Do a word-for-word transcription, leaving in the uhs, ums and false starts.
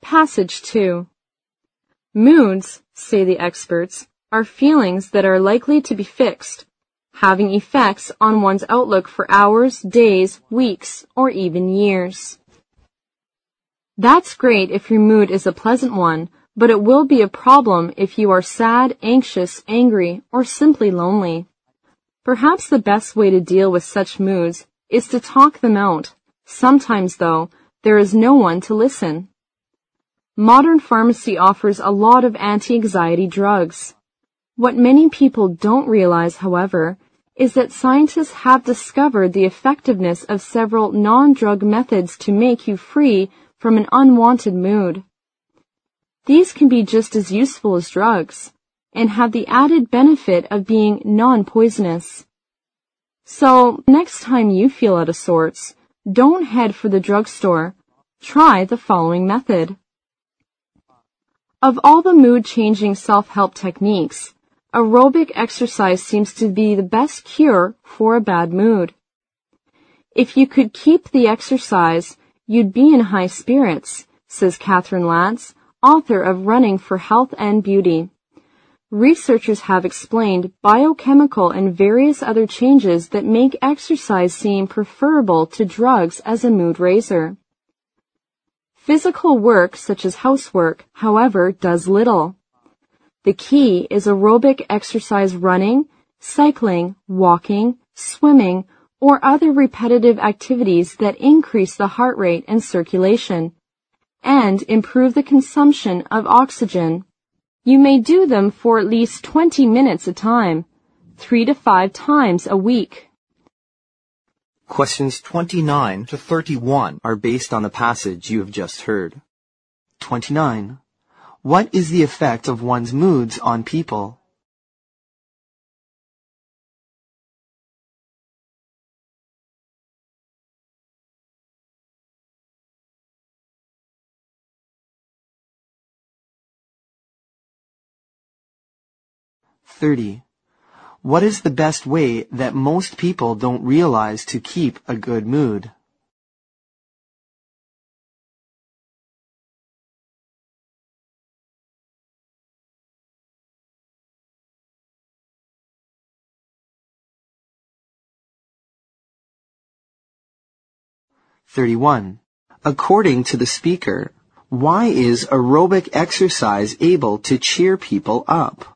Passage two. Moods, say the experts, are feelings that are likely to be fixed, having effects on one's outlook for hours, days, weeks, or even years. That's great if your mood is a pleasant one, but it will be a problem if you are sad, anxious, angry, or simply lonely. Perhaps the best way to deal with such moods is to talk them out. Sometimes, though, there is no one to listen. Modern pharmacy offers a lot of anti-anxiety drugs. What many people don't realize, however, is that scientists have discovered the effectiveness of several non-drug methods to make you free from an unwanted mood. These can be just as useful as drugs, and have the added benefit of being non-poisonous. So, next time you feel out of sorts, don't head for the drugstore. Try the following method. Of all the mood-changing self-help techniques, aerobic exercise seems to be the best cure for a bad mood. If you could keep the exercise, you'd be in high spirits, says Catherine Lantz, author of Running for Health and Beauty. Researchers have explained biochemical and various other changes that make exercise seem preferable to drugs as a mood raiser. Physical work, such as housework, however, does little. The key is aerobic exercise: running, cycling, walking, swimming, or other repetitive activities that increase the heart rate and circulation, and improve the consumption of oxygen. You may do them for at least twenty minutes a time, three to five times a week. Questions twenty-nine to thirty-one are based on the passage you have just heard. twenty-nine. What is the effect of one's moods on people? thirty. What is the best way that most people don't realize to keep a good mood? thirty-one. According to the speaker, why is aerobic exercise able to cheer people up?